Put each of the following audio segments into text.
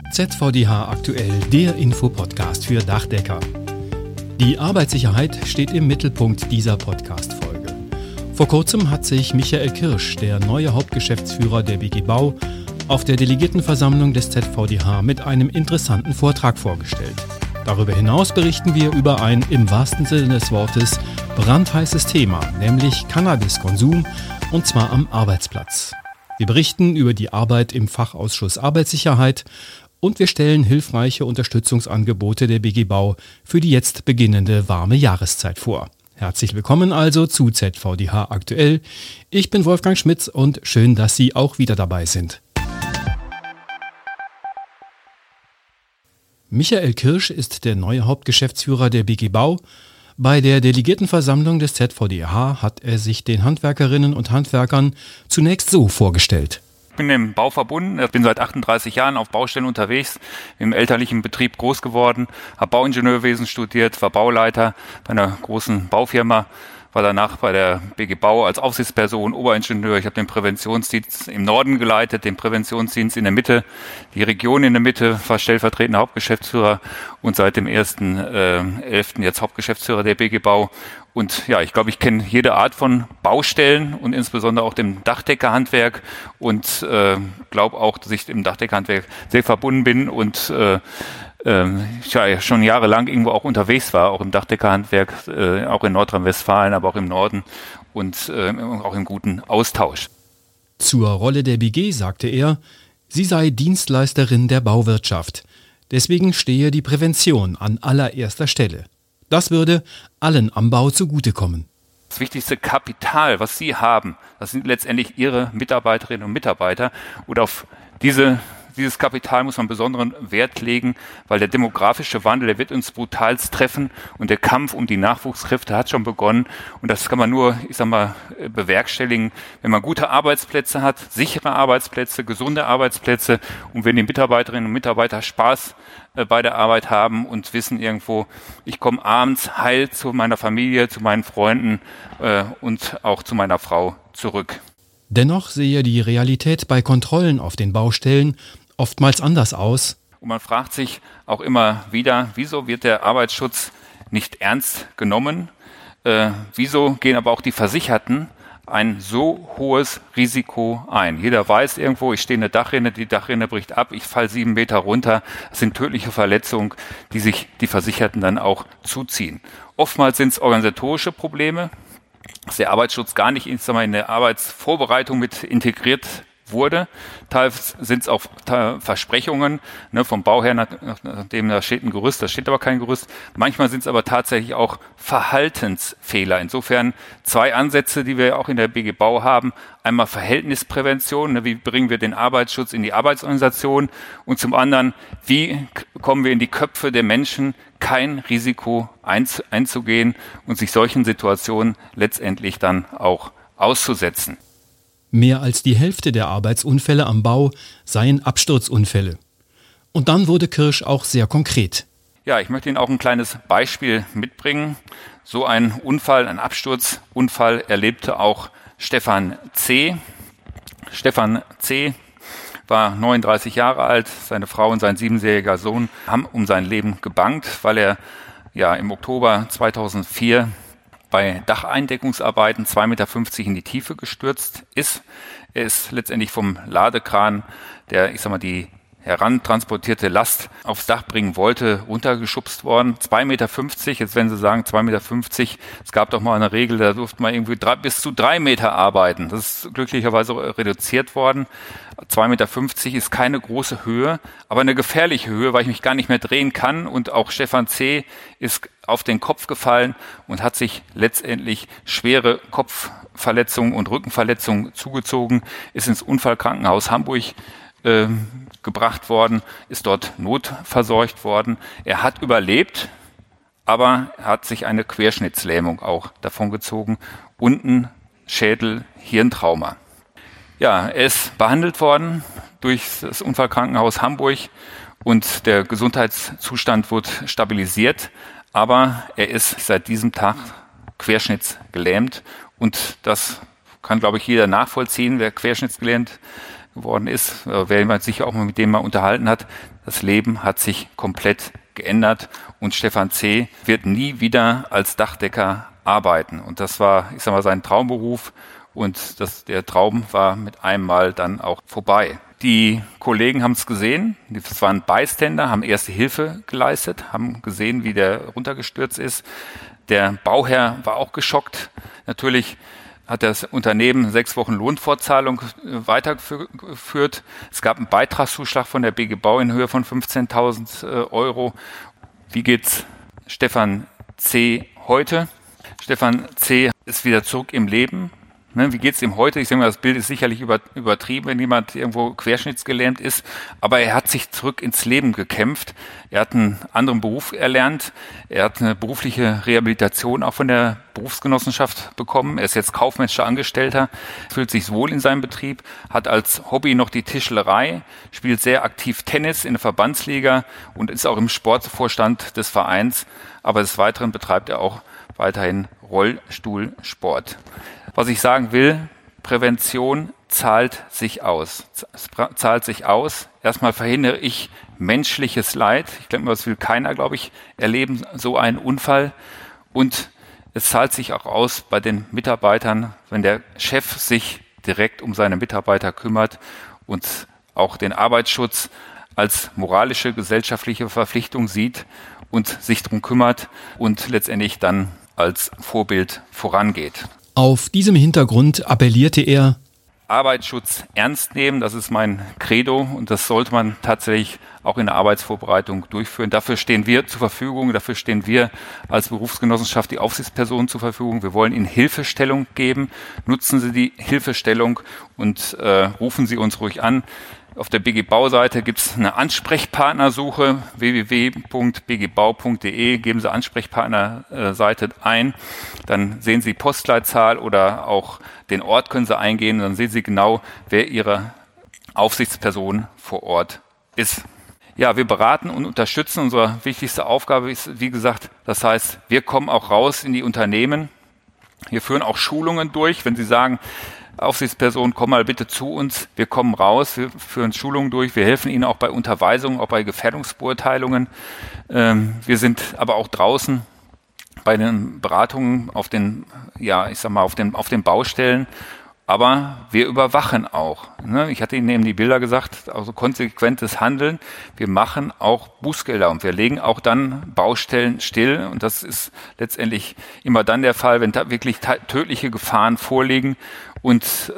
ZVDH aktuell, der Infopodcast für Dachdecker. Die Arbeitssicherheit steht im Mittelpunkt dieser Podcast-Folge. Vor kurzem hat sich Michael Kirsch, der neue Hauptgeschäftsführer der BG Bau, auf der Delegiertenversammlung des ZVDH mit einem interessanten Vortrag vorgestellt. Darüber hinaus berichten wir über ein, im wahrsten Sinne des Wortes, brandheißes Thema, nämlich Cannabiskonsum, und zwar am Arbeitsplatz. Wir berichten über die Arbeit im Fachausschuss Arbeitssicherheit und wir stellen hilfreiche Unterstützungsangebote der BG Bau für die jetzt beginnende warme Jahreszeit vor. Herzlich willkommen also zu ZVDH aktuell. Ich bin Wolfgang Schmitz und schön, dass Sie auch wieder dabei sind. Michael Kirsch ist der neue Hauptgeschäftsführer der BG Bau. Bei der Delegiertenversammlung des ZVDH hat er sich den Handwerkerinnen und Handwerkern zunächst so vorgestellt. Ich bin im Bau verbunden, ich bin seit 38 Jahren auf Baustellen unterwegs, im elterlichen Betrieb groß geworden, habe Bauingenieurwesen studiert, war Bauleiter bei einer großen Baufirma, war danach bei der BG Bau als Aufsichtsperson, Oberingenieur. Ich habe den Präventionsdienst im Norden geleitet, den Präventionsdienst in der Mitte, die Region in der Mitte, war stellvertretender Hauptgeschäftsführer und seit dem 1.11. jetzt Hauptgeschäftsführer der BG Bau. Und ja, ich glaube, ich kenne jede Art von Baustellen und insbesondere auch dem Dachdeckerhandwerk und glaube auch, dass ich im Dachdeckerhandwerk sehr verbunden bin und ich ja schon jahrelang irgendwo auch unterwegs war, auch im Dachdeckerhandwerk, auch in Nordrhein-Westfalen, aber auch im Norden und auch im guten Austausch. Zur Rolle der BG sagte er, sie sei Dienstleisterin der Bauwirtschaft. Deswegen stehe die Prävention an allererster Stelle. Das würde allen am Bau zugutekommen. Das wichtigste Kapital, was Sie haben, das sind letztendlich Ihre Mitarbeiterinnen und Mitarbeiter. Und auf dieses Kapital muss man besonderen Wert legen, weil der demografische Wandel, der wird uns brutalst treffen und der Kampf um die Nachwuchskräfte hat schon begonnen. Und das kann man nur, bewerkstelligen, wenn man gute Arbeitsplätze hat, sichere Arbeitsplätze, gesunde Arbeitsplätze und wenn die Mitarbeiterinnen und Mitarbeiter Spaß bei der Arbeit haben und wissen irgendwo, ich komme abends heil zu meiner Familie, zu meinen Freunden und auch zu meiner Frau zurück. Dennoch sehe die Realität bei Kontrollen auf den Baustellen oftmals anders aus. Und man fragt sich auch immer wieder, wieso wird der Arbeitsschutz nicht ernst genommen? Wieso gehen aber auch die Versicherten ein so hohes Risiko ein? Jeder weiß irgendwo, ich stehe in der Dachrinne, die Dachrinne bricht ab, ich falle 7 Meter runter. Das sind tödliche Verletzungen, die sich die Versicherten dann auch zuziehen. Oftmals sind es organisatorische Probleme, dass der Arbeitsschutz gar nicht in der Arbeitsvorbereitung mit integriert wurde. Teils sind es auch Versprechungen vom Bauherrn, nachdem da steht ein Gerüst, da steht aber kein Gerüst. Manchmal sind es aber tatsächlich auch Verhaltensfehler. Insofern 2 Ansätze, die wir auch in der BG Bau haben. Einmal Verhältnisprävention, wie bringen wir den Arbeitsschutz in die Arbeitsorganisation und zum anderen, wie kommen wir in die Köpfe der Menschen, kein Risiko einzugehen und sich solchen Situationen letztendlich dann auch auszusetzen. Mehr als die Hälfte der Arbeitsunfälle am Bau seien Absturzunfälle. Und dann wurde Kirsch auch sehr konkret. Ja, ich möchte Ihnen auch ein kleines Beispiel mitbringen. So ein Unfall, ein Absturzunfall erlebte auch Stefan C. Stefan C. war 39 Jahre alt, seine Frau und sein 7-jähriger Sohn haben um sein Leben gebangt, weil er im Oktober 2004 bei Dacheindeckungsarbeiten 2,50 Meter in die Tiefe gestürzt ist. Er ist letztendlich vom Ladekran, der die herantransportierte Last aufs Dach bringen wollte, runtergeschubst worden. 2,50 Meter, jetzt wenn Sie sagen 2,50 Meter, es gab doch mal eine Regel, da durfte man irgendwie bis zu 3 Meter arbeiten. Das ist glücklicherweise reduziert worden. 2,50 Meter ist keine große Höhe, aber eine gefährliche Höhe, weil ich mich gar nicht mehr drehen kann. Und auch Stefan C. ist auf den Kopf gefallen und hat sich letztendlich schwere Kopfverletzungen und Rückenverletzungen zugezogen, ist ins Unfallkrankenhaus Hamburg gebracht worden, ist dort notversorgt worden. Er hat überlebt, aber er hat sich eine Querschnittslähmung auch davongezogen und ein Schädel-Hirntrauma. Ja, er ist behandelt worden durch das Unfallkrankenhaus Hamburg und der Gesundheitszustand wurde stabilisiert, aber er ist seit diesem Tag querschnittsgelähmt und das kann, glaube ich, jeder nachvollziehen, wer querschnittsgelähmt geworden ist, wer man sich auch mal mit dem mal unterhalten hat, das Leben hat sich komplett geändert und Stefan C. wird nie wieder als Dachdecker arbeiten. Und das war, ich sag mal, sein Traumberuf und der Traum war mit einem Mal dann auch vorbei. Die Kollegen haben es gesehen, das waren Bystander, haben erste Hilfe geleistet, haben gesehen, wie der runtergestürzt ist. Der Bauherr war auch geschockt. Natürlich hat das Unternehmen 6 Wochen Lohnfortzahlung weitergeführt. Es gab einen Beitragszuschlag von der BG Bau in Höhe von 15.000 Euro. Wie geht's Stefan C. heute? Stefan C. ist wieder zurück im Leben. Wie geht's ihm heute? Ich denke mal, das Bild ist sicherlich übertrieben, wenn jemand irgendwo querschnittsgelähmt ist. Aber er hat sich zurück ins Leben gekämpft. Er hat einen anderen Beruf erlernt. Er hat eine berufliche Rehabilitation auch von der Berufsgenossenschaft bekommen. Er ist jetzt kaufmännischer Angestellter, fühlt sich wohl in seinem Betrieb, hat als Hobby noch die Tischlerei, spielt sehr aktiv Tennis in der Verbandsliga und ist auch im Sportvorstand des Vereins. Aber des Weiteren betreibt er auch weiterhin Rollstuhlsport. Was ich sagen will, Prävention zahlt sich aus. Es zahlt sich aus. Erstmal verhindere ich menschliches Leid. Ich denke mal, das will keiner, glaube ich, erleben, so einen Unfall. Und es zahlt sich auch aus bei den Mitarbeitern, wenn der Chef sich direkt um seine Mitarbeiter kümmert und auch den Arbeitsschutz als moralische, gesellschaftliche Verpflichtung sieht und sich darum kümmert und letztendlich dann als Vorbild vorangeht. Auf diesem Hintergrund appellierte er: Arbeitsschutz ernst nehmen, das ist mein Credo und das sollte man tatsächlich auch in der Arbeitsvorbereitung durchführen. Dafür stehen wir zur Verfügung, dafür stehen wir als Berufsgenossenschaft, die Aufsichtspersonen zur Verfügung. Wir wollen Ihnen Hilfestellung geben. Nutzen Sie die Hilfestellung und rufen Sie uns ruhig an. Auf der BG Bau-Seite gibt es eine Ansprechpartnersuche, www.bgbau.de, geben Sie Ansprechpartnerseite ein, dann sehen Sie Postleitzahl oder auch den Ort können Sie eingehen, dann sehen Sie genau, wer Ihre Aufsichtsperson vor Ort ist. Ja, wir beraten und unterstützen. Unsere wichtigste Aufgabe ist, wie gesagt, das heißt, wir kommen auch raus in die Unternehmen. Wir führen auch Schulungen durch, wenn Sie sagen, Aufsichtsperson, komm mal bitte zu uns, wir kommen raus, wir führen Schulungen durch, wir helfen Ihnen auch bei Unterweisungen, auch bei Gefährdungsbeurteilungen. Wir sind aber auch draußen bei den Beratungen auf den, auf den Baustellen, aber wir überwachen auch. Ich hatte Ihnen eben die Bilder gesagt, also konsequentes Handeln. Wir machen auch Bußgelder und wir legen auch dann Baustellen still und das ist letztendlich immer dann der Fall, wenn da wirklich tödliche Gefahren vorliegen und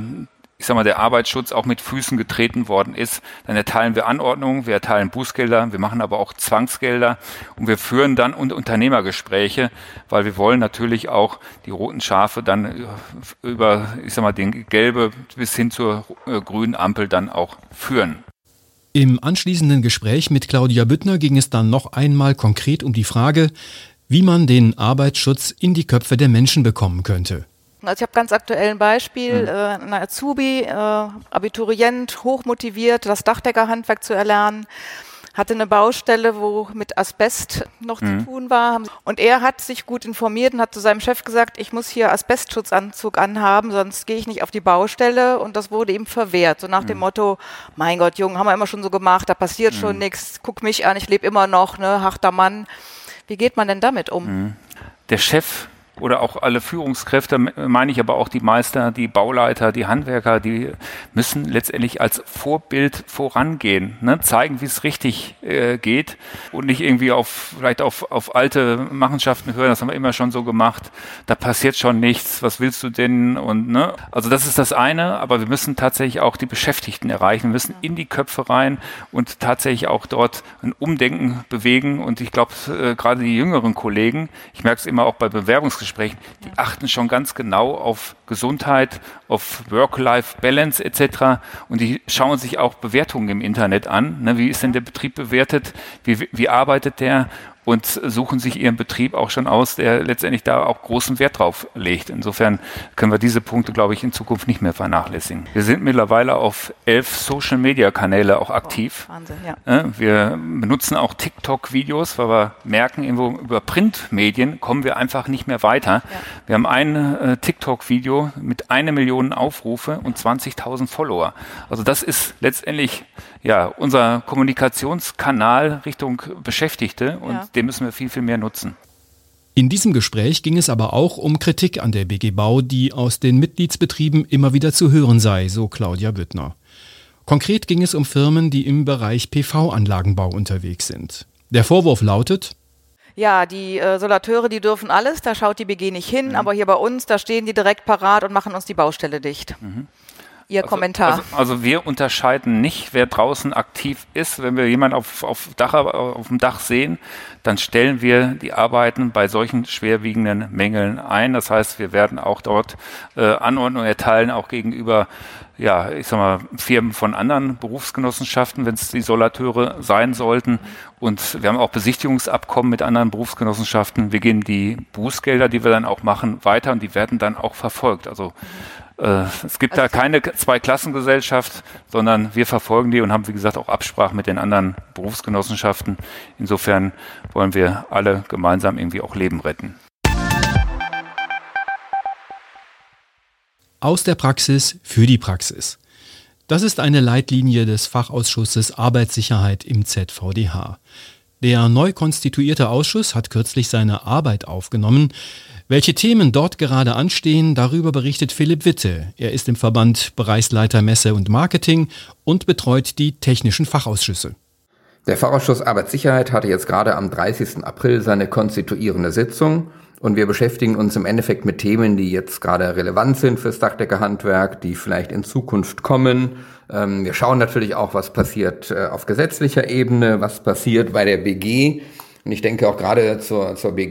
der Arbeitsschutz auch mit Füßen getreten worden ist, dann erteilen wir Anordnungen, wir erteilen Bußgelder, wir machen aber auch Zwangsgelder und wir führen dann Unternehmergespräche, weil wir wollen natürlich auch die roten Schafe dann über, den gelbe bis hin zur grünen Ampel dann auch führen. Im anschließenden Gespräch mit Claudia Büttner ging es dann noch einmal konkret um die Frage, wie man den Arbeitsschutz in die Köpfe der Menschen bekommen könnte. Also ich habe ganz aktuell ein Beispiel, ein Azubi, Abiturient, hochmotiviert, das Dachdeckerhandwerk zu erlernen, hatte eine Baustelle, wo mit Asbest noch zu tun war. Und er hat sich gut informiert und hat zu seinem Chef gesagt, ich muss hier Asbestschutzanzug anhaben, sonst gehe ich nicht auf die Baustelle. Und das wurde ihm verwehrt. So nach dem Motto, mein Gott, Junge, haben wir immer schon so gemacht, da passiert schon nichts, guck mich an, ich lebe immer noch, ne, harter Mann. Wie geht man denn damit um? Der Chef oder auch alle Führungskräfte, meine ich aber auch die Meister, die Bauleiter, die Handwerker, die müssen letztendlich als Vorbild vorangehen, ne? Zeigen, wie es richtig geht und nicht irgendwie vielleicht auf alte Machenschaften hören, das haben wir immer schon so gemacht, da passiert schon nichts, was willst du denn? Und ne? Also das ist das eine, aber wir müssen tatsächlich auch die Beschäftigten erreichen, wir müssen in die Köpfe rein und tatsächlich auch dort ein Umdenken bewegen und ich glaube, gerade die jüngeren Kollegen, ich merke es immer auch bei Bewerbungsgesprächen, die achten schon ganz genau auf Gesundheit, auf Work-Life-Balance etc. Und die schauen sich auch Bewertungen im Internet an. Ne? Wie ist denn der Betrieb bewertet? Wie arbeitet der? und suchen sich ihren Betrieb auch schon aus, der letztendlich da auch großen Wert drauf legt. Insofern können wir diese Punkte, glaube ich, in Zukunft nicht mehr vernachlässigen. Wir sind mittlerweile auf 11 Social-Media-Kanäle auch aktiv. Wahnsinn, ja. Wir benutzen auch TikTok-Videos, weil wir merken, über Printmedien kommen wir einfach nicht mehr weiter. Ja. Wir haben ein TikTok-Video mit 1 Million Aufrufe und 20.000 Follower. Also das ist letztendlich unser Kommunikationskanal Richtung Beschäftigte und den müssen wir viel, viel mehr nutzen. In diesem Gespräch ging es aber auch um Kritik an der BG Bau, die aus den Mitgliedsbetrieben immer wieder zu hören sei, so Claudia Büttner. Konkret ging es um Firmen, die im Bereich PV-Anlagenbau unterwegs sind. Der Vorwurf lautet: Ja, die Solateure, die dürfen alles, da schaut die BG nicht hin, aber hier bei uns, da stehen die direkt parat und machen uns die Baustelle dicht. Ihr Kommentar. Also wir unterscheiden nicht, wer draußen aktiv ist. Wenn wir jemanden auf dem Dach sehen, dann stellen wir die Arbeiten bei solchen schwerwiegenden Mängeln ein. Das heißt, wir werden auch dort Anordnungen erteilen, auch gegenüber Firmen von anderen Berufsgenossenschaften, wenn es die Solateure sein sollten. Und wir haben auch Besichtigungsabkommen mit anderen Berufsgenossenschaften. Wir geben die Bußgelder, die wir dann auch machen, weiter und die werden dann auch verfolgt. Also es gibt da keine Zweiklassengesellschaft, sondern wir verfolgen die und haben, wie gesagt, auch Absprachen mit den anderen Berufsgenossenschaften. Insofern wollen wir alle gemeinsam irgendwie auch Leben retten. Aus der Praxis für die Praxis. Das ist eine Leitlinie des Fachausschusses Arbeitssicherheit im ZVDH. Der neu konstituierte Ausschuss hat kürzlich seine Arbeit aufgenommen. Welche Themen dort gerade anstehen, darüber berichtet Philipp Witte. Er ist im Verband Bereichsleiter Messe und Marketing und betreut die technischen Fachausschüsse. Der Fachausschuss Arbeitssicherheit hatte jetzt gerade am 30. April seine konstituierende Sitzung und wir beschäftigen uns im Endeffekt mit Themen, die jetzt gerade relevant sind fürs Dachdeckerhandwerk, die vielleicht in Zukunft kommen. Wir schauen natürlich auch, was passiert auf gesetzlicher Ebene, was passiert bei der BG. Und ich denke auch gerade zur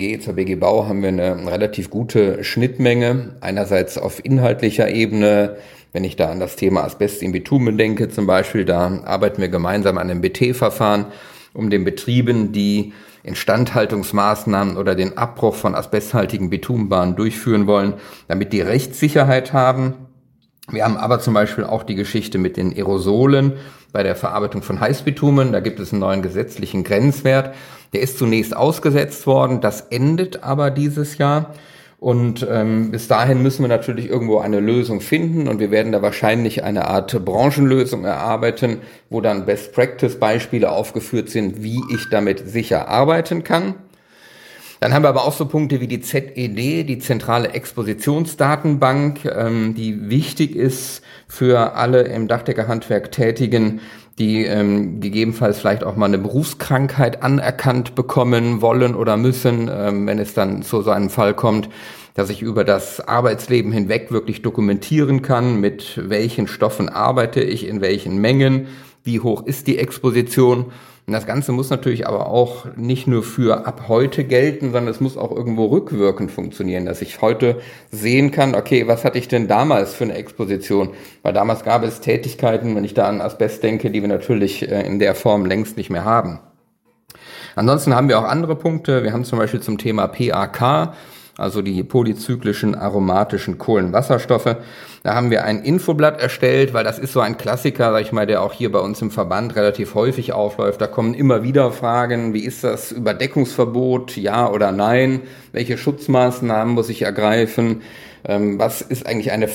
BG Bau haben wir eine relativ gute Schnittmenge. Einerseits auf inhaltlicher Ebene, wenn ich da an das Thema Asbest im Bitumen denke zum Beispiel, da arbeiten wir gemeinsam an einem BT-Verfahren, um den Betrieben, die Instandhaltungsmaßnahmen oder den Abbruch von asbesthaltigen Bitumenbahnen durchführen wollen, damit die Rechtssicherheit haben. Wir haben aber zum Beispiel auch die Geschichte mit den Aerosolen bei der Verarbeitung von Heißbitumen. Da gibt es einen neuen gesetzlichen Grenzwert. Der ist zunächst ausgesetzt worden, das endet aber dieses Jahr. Und bis dahin müssen wir natürlich irgendwo eine Lösung finden und wir werden da wahrscheinlich eine Art Branchenlösung erarbeiten, wo dann Best-Practice-Beispiele aufgeführt sind, wie ich damit sicher arbeiten kann. Dann haben wir aber auch so Punkte wie die ZED, die zentrale Expositionsdatenbank, die wichtig ist für alle im Dachdeckerhandwerk Tätigen, die gegebenenfalls vielleicht auch mal eine Berufskrankheit anerkannt bekommen wollen oder müssen, wenn es dann zu so einem Fall kommt, dass ich über das Arbeitsleben hinweg wirklich dokumentieren kann, mit welchen Stoffen arbeite ich, in welchen Mengen, wie hoch ist die Exposition. Und das Ganze muss natürlich aber auch nicht nur für ab heute gelten, sondern es muss auch irgendwo rückwirkend funktionieren, dass ich heute sehen kann, okay, was hatte ich denn damals für eine Exposition? Weil damals gab es Tätigkeiten, wenn ich da an Asbest denke, die wir natürlich in der Form längst nicht mehr haben. Ansonsten haben wir auch andere Punkte. Wir haben zum Beispiel zum Thema PAK, also die polyzyklischen aromatischen Kohlenwasserstoffe. Da haben wir ein Infoblatt erstellt, weil das ist so ein Klassiker, sag ich mal, der auch hier bei uns im Verband relativ häufig aufläuft. Da kommen immer wieder Fragen, wie ist das Überdeckungsverbot, ja oder nein? Welche Schutzmaßnahmen muss ich ergreifen? Was ist eigentlich eine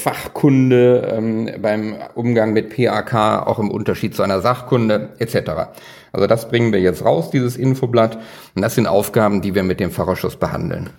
Fachkunde beim Umgang mit PAK, auch im Unterschied zu einer Sachkunde etc. Also das bringen wir jetzt raus, dieses Infoblatt. Und das sind Aufgaben, die wir mit dem Fachausschuss behandeln.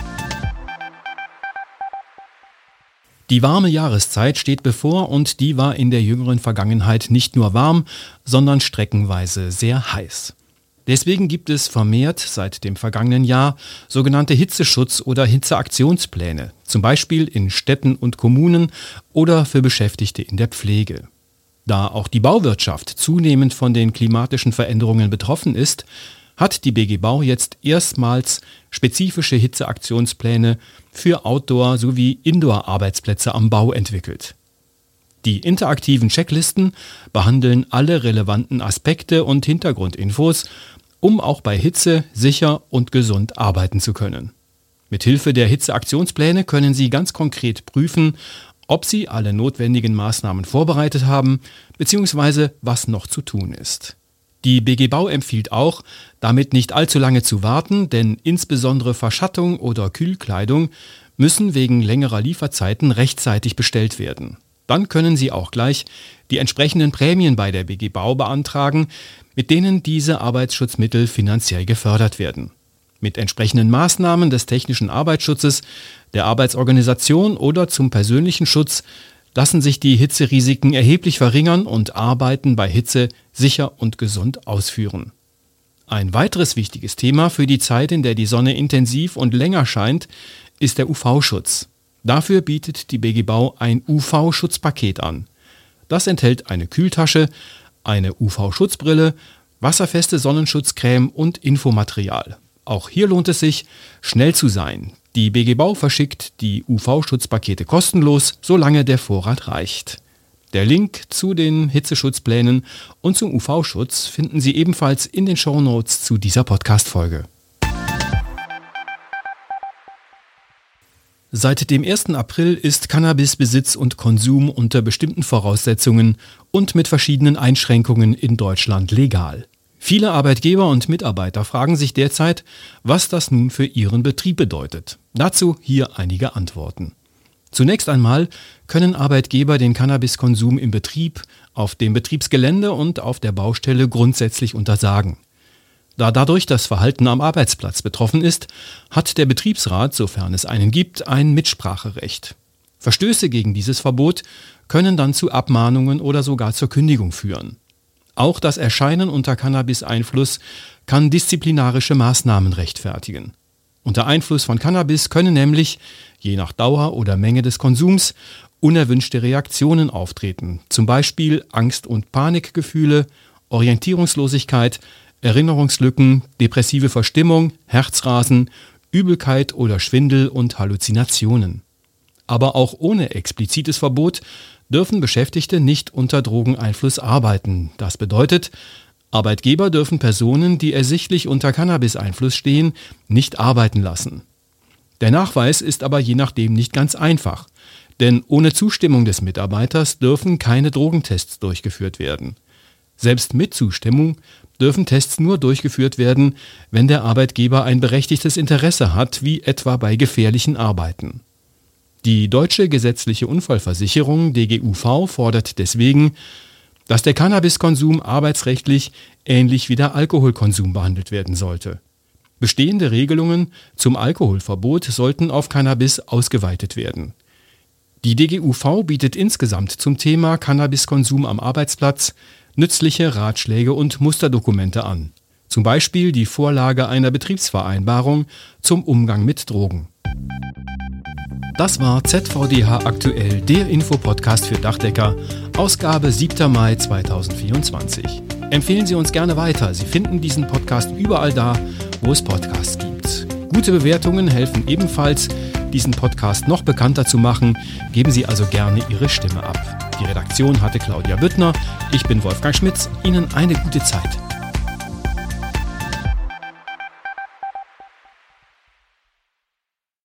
Die warme Jahreszeit steht bevor und die war in der jüngeren Vergangenheit nicht nur warm, sondern streckenweise sehr heiß. Deswegen gibt es vermehrt seit dem vergangenen Jahr sogenannte Hitzeschutz- oder Hitzeaktionspläne, zum Beispiel in Städten und Kommunen oder für Beschäftigte in der Pflege. Da auch die Bauwirtschaft zunehmend von den klimatischen Veränderungen betroffen ist, hat die BG Bau jetzt erstmals spezifische Hitzeaktionspläne für Outdoor- sowie Indoor-Arbeitsplätze am Bau entwickelt. Die interaktiven Checklisten behandeln alle relevanten Aspekte und Hintergrundinfos um auch bei Hitze sicher und gesund arbeiten zu können. Mithilfe der Hitzeaktionspläne können Sie ganz konkret prüfen, ob Sie alle notwendigen Maßnahmen vorbereitet haben bzw. was noch zu tun ist. Die BG Bau empfiehlt auch, damit nicht allzu lange zu warten, denn insbesondere Verschattung oder Kühlkleidung müssen wegen längerer Lieferzeiten rechtzeitig bestellt werden. Dann können Sie auch gleich die entsprechenden Prämien bei der BG Bau beantragen, mit denen diese Arbeitsschutzmittel finanziell gefördert werden. Mit entsprechenden Maßnahmen des technischen Arbeitsschutzes, der Arbeitsorganisation oder zum persönlichen Schutz lassen sich die Hitzerisiken erheblich verringern und Arbeiten bei Hitze sicher und gesund ausführen. Ein weiteres wichtiges Thema für die Zeit, in der die Sonne intensiv und länger scheint, ist der UV-Schutz. Dafür bietet die BG Bau ein UV-Schutzpaket an. Das enthält eine Kühltasche, eine UV-Schutzbrille, wasserfeste Sonnenschutzcreme und Infomaterial. Auch hier lohnt es sich, schnell zu sein. Die BG Bau verschickt die UV-Schutzpakete kostenlos, solange der Vorrat reicht. Der Link zu den Hitzeschutzplänen und zum UV-Schutz finden Sie ebenfalls in den Shownotes zu dieser Podcast-Folge. Seit dem 1. April ist Cannabisbesitz und Konsum unter bestimmten Voraussetzungen und mit verschiedenen Einschränkungen in Deutschland legal. Viele Arbeitgeber und Mitarbeiter fragen sich derzeit, was das nun für ihren Betrieb bedeutet. Dazu hier einige Antworten. Zunächst einmal können Arbeitgeber den Cannabiskonsum im Betrieb, auf dem Betriebsgelände und auf der Baustelle grundsätzlich untersagen. Da dadurch das Verhalten am Arbeitsplatz betroffen ist, hat der Betriebsrat, sofern es einen gibt, ein Mitspracherecht. Verstöße gegen dieses Verbot können dann zu Abmahnungen oder sogar zur Kündigung führen. Auch das Erscheinen unter Cannabis-Einfluss kann disziplinarische Maßnahmen rechtfertigen. Unter Einfluss von Cannabis können nämlich, je nach Dauer oder Menge des Konsums, unerwünschte Reaktionen auftreten, zum Beispiel Angst- und Panikgefühle, Orientierungslosigkeit, Erinnerungslücken, depressive Verstimmung, Herzrasen, Übelkeit oder Schwindel und Halluzinationen. Aber auch ohne explizites Verbot dürfen Beschäftigte nicht unter Drogeneinfluss arbeiten. Das bedeutet, Arbeitgeber dürfen Personen, die ersichtlich unter Cannabis-Einfluss stehen, nicht arbeiten lassen. Der Nachweis ist aber je nachdem nicht ganz einfach, denn ohne Zustimmung des Mitarbeiters dürfen keine Drogentests durchgeführt werden. Selbst mit Zustimmung dürfen Tests nur durchgeführt werden, wenn der Arbeitgeber ein berechtigtes Interesse hat, wie etwa bei gefährlichen Arbeiten. Die Deutsche Gesetzliche Unfallversicherung DGUV fordert deswegen, dass der Cannabiskonsum arbeitsrechtlich ähnlich wie der Alkoholkonsum behandelt werden sollte. Bestehende Regelungen zum Alkoholverbot sollten auf Cannabis ausgeweitet werden. Die DGUV bietet insgesamt zum Thema Cannabiskonsum am Arbeitsplatz nützliche Ratschläge und Musterdokumente an. Zum Beispiel die Vorlage einer Betriebsvereinbarung zum Umgang mit Drogen. Das war ZVDH aktuell, der Infopodcast für Dachdecker, Ausgabe 7. Mai 2024. Empfehlen Sie uns gerne weiter. Sie finden diesen Podcast überall da, wo es Podcasts gibt. Gute Bewertungen helfen ebenfalls, diesen Podcast noch bekannter zu machen. Geben Sie also gerne Ihre Stimme ab. Die Redaktion hatte Claudia Büttner. Ich bin Wolfgang Schmitz. Ihnen eine gute Zeit.